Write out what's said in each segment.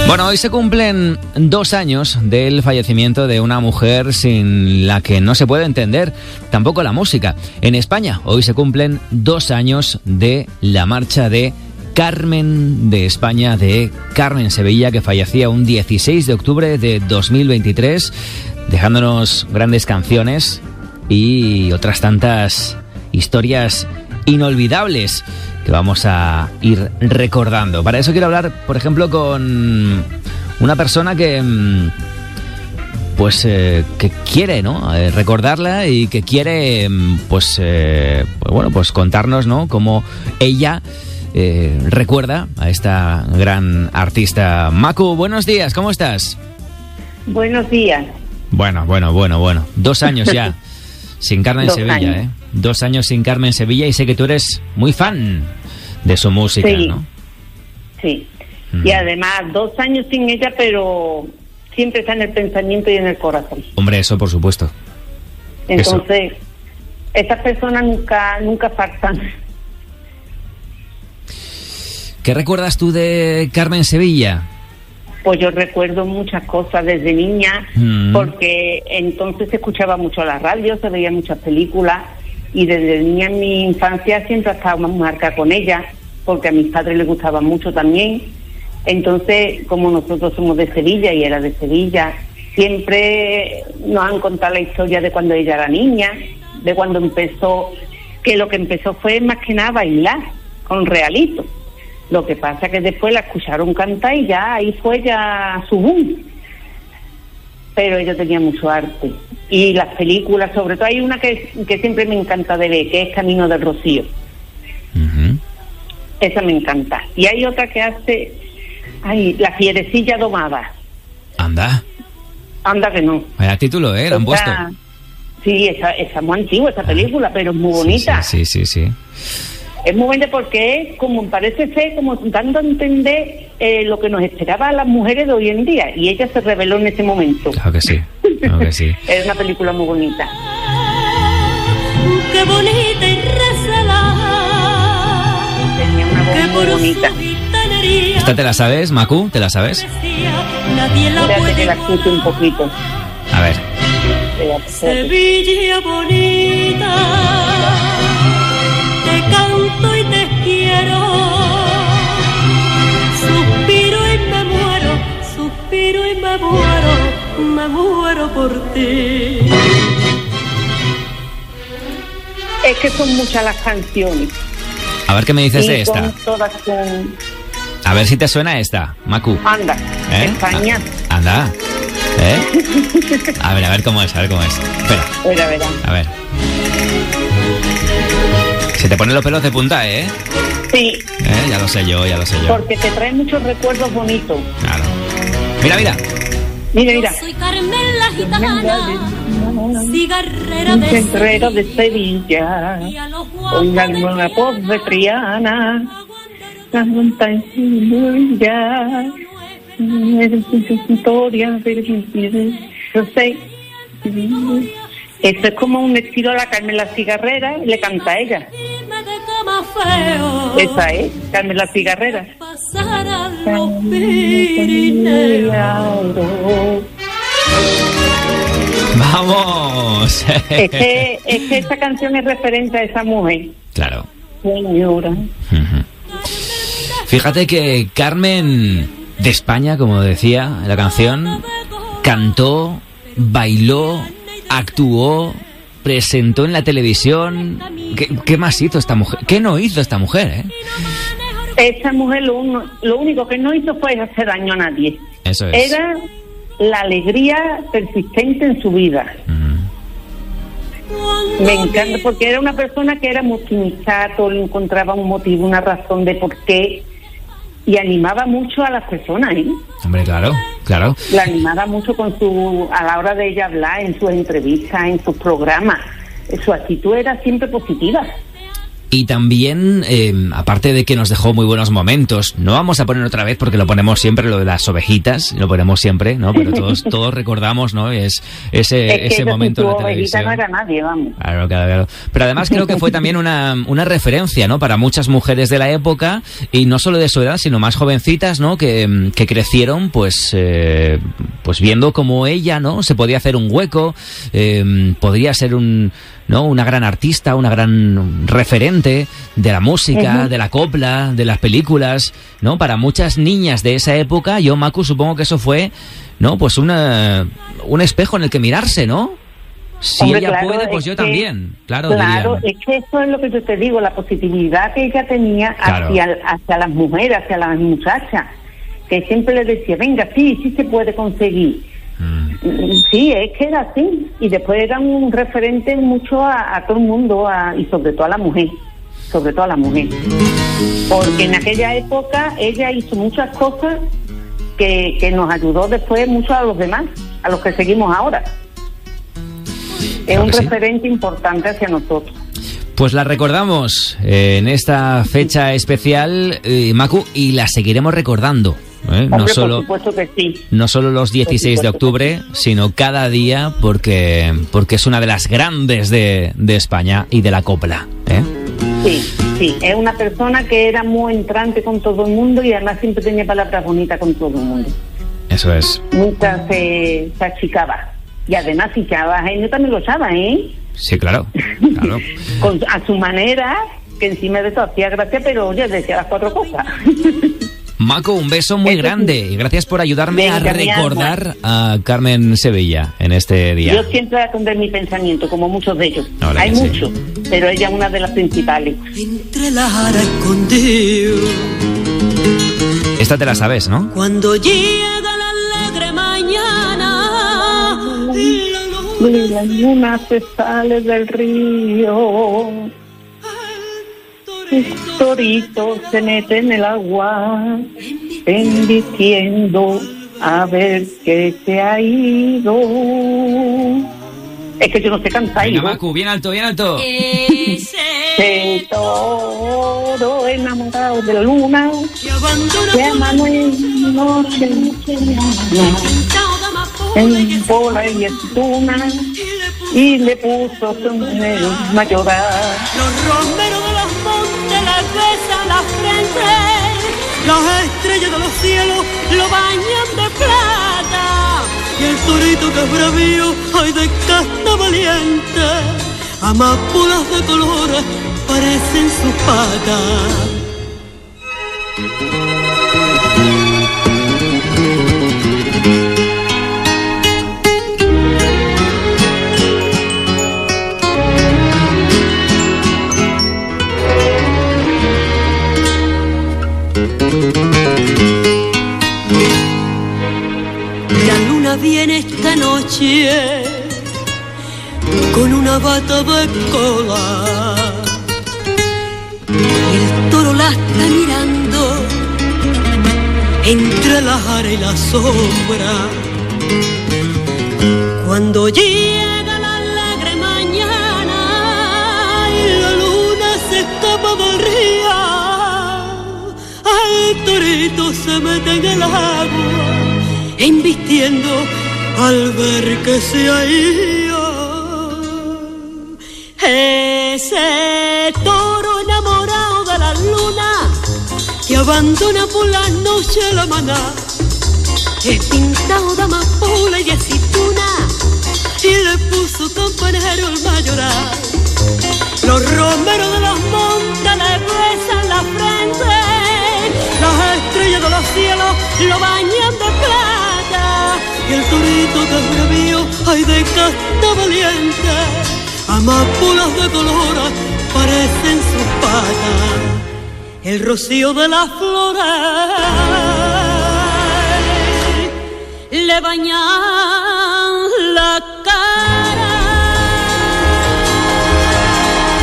Bueno, hoy se cumplen 2 años del fallecimiento de una mujer sin la que no se puede entender tampoco la música. En España, hoy se cumplen 2 años de la marcha de Carmen de España, de Carmen Sevilla, que fallecía un 16 de octubre de 2023, dejándonos grandes canciones y otras tantas historias inolvidables que vamos a ir recordando. Para eso quiero hablar, por ejemplo, con una persona que que quiere, ¿no?, recordarla y que quiere pues contarnos, ¿no?, cómo ella recuerda a esta gran artista. Macu, buenos días, ¿cómo estás? Buenos días. Bueno. 2 años ya sin Carmen Sevilla, ¿eh? 2 años sin Carmen Sevilla, y sé que tú eres muy fan de su música, sí, ¿no? Sí. Y además 2 años sin ella, pero siempre está en el pensamiento y en el corazón. Hombre, eso por supuesto. Entonces, estas personas nunca faltan. ¿Qué recuerdas tú de Carmen Sevilla? Pues yo recuerdo muchas cosas desde niña, porque entonces se escuchaba mucho la radio, se veía muchas películas, y desde niña en mi infancia siempre estaba marcada con ella, porque a mis padres les gustaba mucho también. Entonces, como nosotros somos de Sevilla y era de Sevilla, siempre nos han contado la historia de cuando ella era niña, de cuando empezó, que lo que empezó fue más que nada bailar con Realito. Lo que pasa que después la escucharon cantar y ya ahí fue ya su boom. Pero ella tenía mucho arte. Y las películas, sobre todo, hay una que siempre me encanta de ver, que es Camino del Rocío. Uh-huh. Esa me encanta. Y hay otra que hace, La Fierecilla Domada. Anda que no. Vaya título, ¿eh? La han puesto. Sí, esa es muy antigua, esa película, pero es muy bonita. Sí. Es muy bonita porque es como, parece ser como dando a entender lo que nos esperaba a las mujeres de hoy en día, y ella se reveló en ese momento. Claro que sí. Es una película muy bonita. Qué bonita y recelada. Tenía una voz muy bonita. ¿Esta te la sabes, Macu? ¿Te la sabes? Espérate que la escuche un poquito. A ver. Espérate. Sevilla bonita, te canto y te quiero, suspiro y me muero por ti. Es que son muchas las canciones. A ver qué me dices de esta. Todas son... A ver si te suena esta, Macu. Anda, España. Anda. A ver cómo es, Espera. Verá. A ver. Se te ponen los pelos de punta, ¿eh? Sí. Ya lo sé yo. Porque te trae muchos recuerdos bonitos. Claro. Mira. Yo soy Carmen la Gitana, cigarrera de Sevilla. Oigan una voz de Triana. La montaña ya. Historia. Yo sé. Esto es como un estilo a la Carmen la Cigarrera, y le canta a ella. Esa es, Carmen la Cigarrera. ¡Vamos! Es que esta canción es referente a esa mujer. Claro. Señora. Uh-huh. Fíjate que Carmen de España, como decía la canción, cantó, bailó, actuó, presentó en la televisión. ¿Qué más hizo esta mujer? ¿Qué no hizo esta mujer, Esta mujer lo único que no hizo fue hacer daño a nadie. Eso es. Era la alegría persistente en su vida. Me encanta porque era una persona que era muy optimista, todo le encontraba un motivo, una razón de por qué, y animaba mucho a las personas, Hombre, claro. La animaba mucho a la hora de ella hablar, en sus entrevistas, en sus programas. Su actitud era siempre positiva. Y también, aparte de que nos dejó muy buenos momentos, no vamos a poner otra vez porque lo ponemos siempre, lo de las ovejitas, lo ponemos siempre, ¿no? Pero todos recordamos, ¿no? Ese momento en la televisión. No era nadie, vamos. Claro. Pero además creo que fue también una referencia, ¿no? Para muchas mujeres de la época, y no solo de su edad, sino más jovencitas, ¿no? Que crecieron, pues viendo como ella, ¿no? Se podía hacer un hueco, podría ser una gran artista, una gran referente de la música, de la copla, de las películas, ¿no? Para muchas niñas de esa época, yo, Macu, supongo que eso fue, ¿no? Pues un espejo en el que mirarse, ¿no? Si Hombre, ella claro, puede, pues yo también. Claro, dirían. Es que eso es lo que yo te digo, la posibilidad que ella tenía hacia las mujeres, hacia las muchachas, que siempre le decía, venga, sí se puede conseguir. Sí, es que era así. Y después era un referente mucho a todo el mundo, y sobre todo a la mujer. Porque en aquella época ella hizo muchas cosas que nos ayudó después mucho a los demás, a los que seguimos ahora. Es un referente importante hacia nosotros. Pues la recordamos en esta fecha especial, Macu, y la seguiremos recordando. Hombre, por supuesto que sí. No solo los 16 de octubre, sino cada día, porque es una de las grandes de España y de la copla. Sí, es una persona que era muy entrante con todo el mundo y además siempre tenía palabras bonitas con todo el mundo. Eso es. Nunca se achicaba. Y además, si echaba genio también lo echaba, ¿eh? Sí, claro. A su manera, que encima de todo hacía gracia, pero oye, decía las 4 cosas. Macu, un beso muy grande y gracias por ayudarme a recordar a Carmen Sevilla en este día. Yo siempre voy a esconder mi pensamiento, como muchos de ellos. Hay muchos, pero ella es una de las principales. Entre la jara escondido. Esta te la sabes, ¿no? Cuando llega la alegre mañana y la luna se sale del río, el torito se mete en el agua, embistiendo a ver qué se ha ido. Es que yo no sé cantar. Venga, Macu, bien alto, bien alto. Ese toro enamorado de la luna que amanece noche en bola y estuna y le puso sombrero mayoral. Los romeros de los montes le besan la frente, las estrellas de los cielos lo bañan de plata, y el torito que es bravío, ay, de casta valiente, amapolas de colores parecen sus patas. La luna viene esta noche con una bata de cola y el toro la está mirando entre la jara y la sombra. Cuando llega la alegre mañana y la luna se escapa del río, el torito se mete en el agua, embistiendo al ver que se ha ido. Ese toro enamorado de la luna que abandona por la noche la maná, es pintado de amapola y de aceituna y le puso campanero el mayoral. Los romeros de los montes le besan la frente, las estrellas de los cielos lo bañan de plata, y el torito que es bravío, ay, de casta valiente, amapolas de colores parecen sus patas. El rocío de las flores le bañan la cara.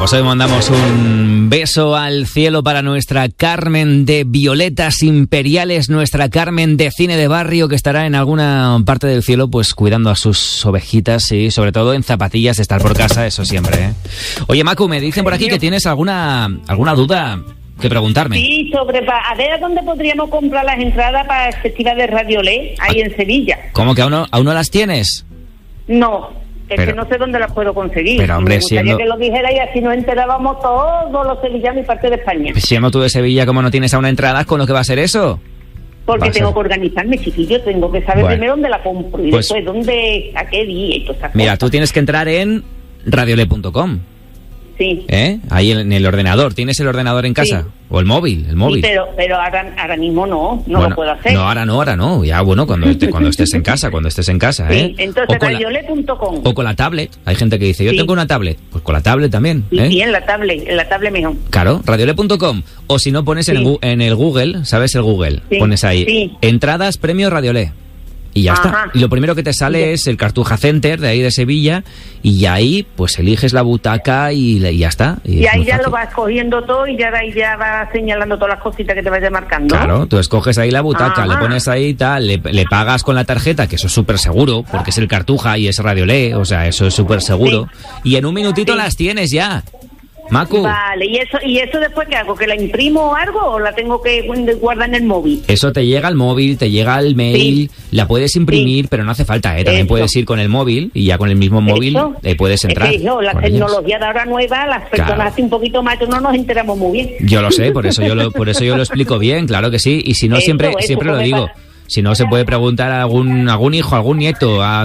pues hoy mandamos un beso al cielo para nuestra Carmen de Violetas Imperiales, nuestra Carmen de Cine de Barrio, que estará en alguna parte del cielo pues cuidando a sus ovejitas y sobre todo en zapatillas, estar por casa, eso siempre, ¿eh? Oye, Macu, me dicen por aquí que tienes alguna duda que preguntarme. Sí, a ver a dónde podríamos comprar las entradas para el Festival de Radiolé, ahí en Sevilla. ¿Cómo que aún no las tienes? No, que no sé dónde las puedo conseguir. Pero hombre, me gustaría que lo dijera y así nos enterábamos todos los sevillanos y parte de España. Siendo tú de Sevilla, ¿cómo no tienes aún entradas con lo que va a ser eso? Porque tengo que organizarme, chiquillo, tengo que saber primero dónde la compro y pues, después a qué día y todas esas mira, cosas. tú tienes que entrar en radiole.com. Sí. Ahí en el ordenador. ¿Tienes el ordenador en casa? Sí. ¿O el móvil? Sí, pero ahora mismo no lo puedo hacer. No, ahora no. Ya, bueno, cuando estés en casa, Sí, entonces radiole.com. O con la tablet. Hay gente que dice, yo tengo una tablet. Pues con la tablet también. Sí, en la tablet mejor. Claro, radiole.com. O si no, pones en el Google, ¿sabes el Google? Sí. Pones ahí, entradas, premio Radiolé. Y ya está. Y lo primero que te sale es el Cartuja Center de ahí de Sevilla y ahí pues eliges la butaca y ya está. Y ahí ya lo vas cogiendo todo y ya vas señalando todas las cositas que te vayas marcando. Claro, tú escoges ahí la butaca, le pones ahí tal, le pagas con la tarjeta, que eso es súper seguro, porque es el Cartuja y es Radiolé, o sea, eso es súper seguro. Sí. Y en un minutito las tienes ya. Macu. Vale, ¿y eso después qué hago? ¿Que la imprimo o algo o la tengo que guardar en el móvil? Eso te llega al móvil, te llega al mail, la puedes imprimir, pero no hace falta, También puedes ir con el móvil y ya con el mismo móvil puedes entrar. La tecnología de ahora nueva, las personas hace un poquito más, no nos enteramos muy bien. Yo lo sé, por eso yo lo explico bien, claro que sí, y si no siempre lo digo. Si no, se puede preguntar a algún hijo, algún nieto, a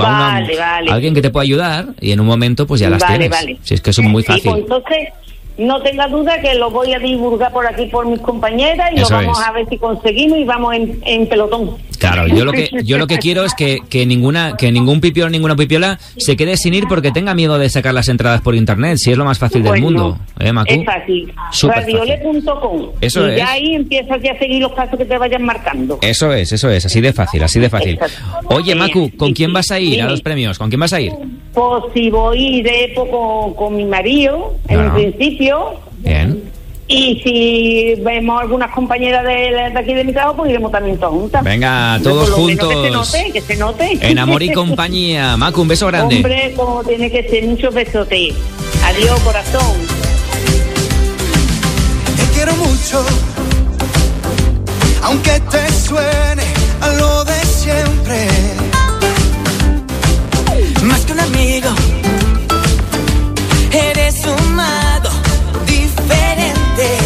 alguien que te pueda ayudar y en un momento pues ya las tienes. Vale. Si es que es muy fácil. Pues entonces, no tenga duda que lo voy a divulgar por aquí por mis compañeras y lo vamos a ver si conseguimos y vamos en pelotón. Claro, yo lo que quiero es que ningún pipiolo, ninguna pipiola se quede sin ir porque tenga miedo de sacar las entradas por internet, si es lo más fácil del mundo. Macu? Es fácil. Radiole.com. Eso y ya ahí empiezas ya a seguir los pasos que te vayan marcando. Eso es, así de fácil. Exacto. Oye, Macu, ¿con quién vas a ir a los premios? ¿Con quién vas a ir? Pues si voy con mi marido, en un principio. Bien. Y si vemos algunas compañeras de aquí de mi trabajo, pues iremos también todas juntas. Venga, todos juntos. Que se note. En amor y compañía. Macu, un beso grande. Hombre, como tiene que ser, muchos besotes. Adiós, corazón. Te quiero mucho.